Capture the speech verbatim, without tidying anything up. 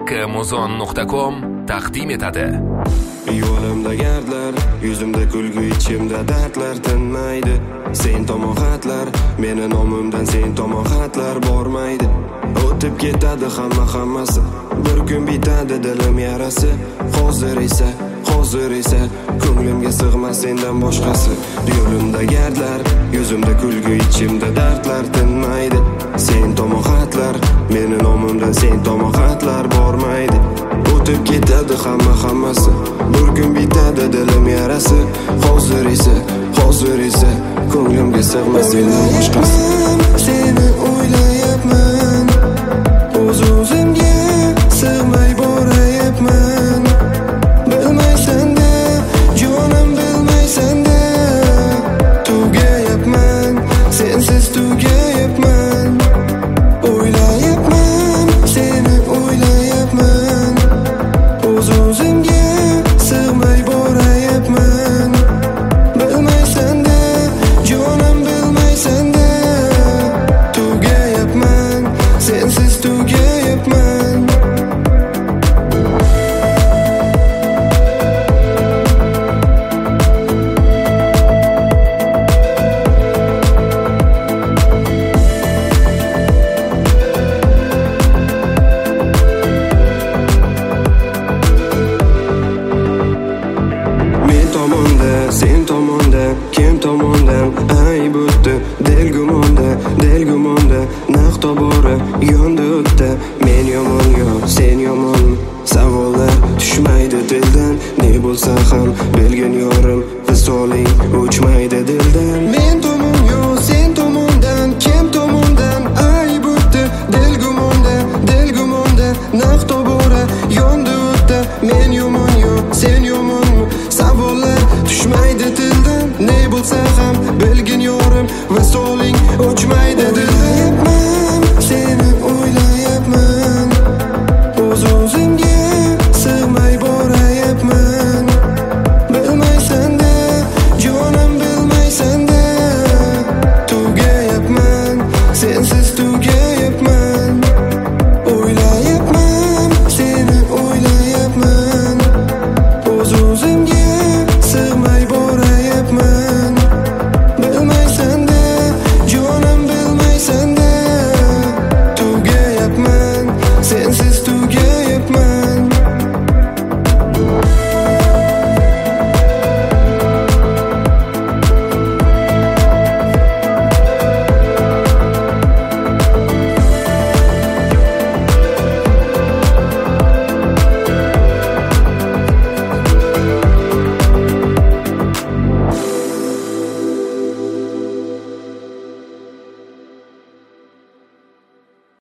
Muzon nuqta com taqdim etadi. Yo'limda gardlar, yuzimda kulgu, ichimda dardlar tinmaydi. Sen tomon xatlar, meni nomimdan sen tomon xatlar bormaydi. O'tib ketadi hamma hammasi, bir kun bitadi dilim yarasi. Hozir esa, hozir esa ko'nglimga sig'mas sendan boshqasi. Yo'limda gardlar, yuzimda kulgu, ichimda dardlar tinmaydi. Sen tomon xatlar, meni nomimdan sen tomon xatlar bormaydi. O'tib ketadi hamma hammasi, bir kun bitadi dilim yarasi. Hozir esa, hozir esa ko'nglimga sig'mas sendan boshqasi. Seni o'ylayapman, o'z-o'zimga sig'may borayapman. Bilmaysan-da, jonim bilmaysan-da, tugayapman, sensiz tugayapman. O'ylayapman, seni o'ylayapman, o'z-o'zimga sig'may borayapman. Bilmaysan-da, jonim bilmaysan-da, tugayapman, sensiz tugayapman. Sen tomonda, kim tomondan ayb o'tdi, del gumonda, del gumonda, naq tobora yondi o'tdi. Men yomon yo, sen yomon, savollar tushmaydi dildan. Ne bo'lsa ham bilgin yorim, visoli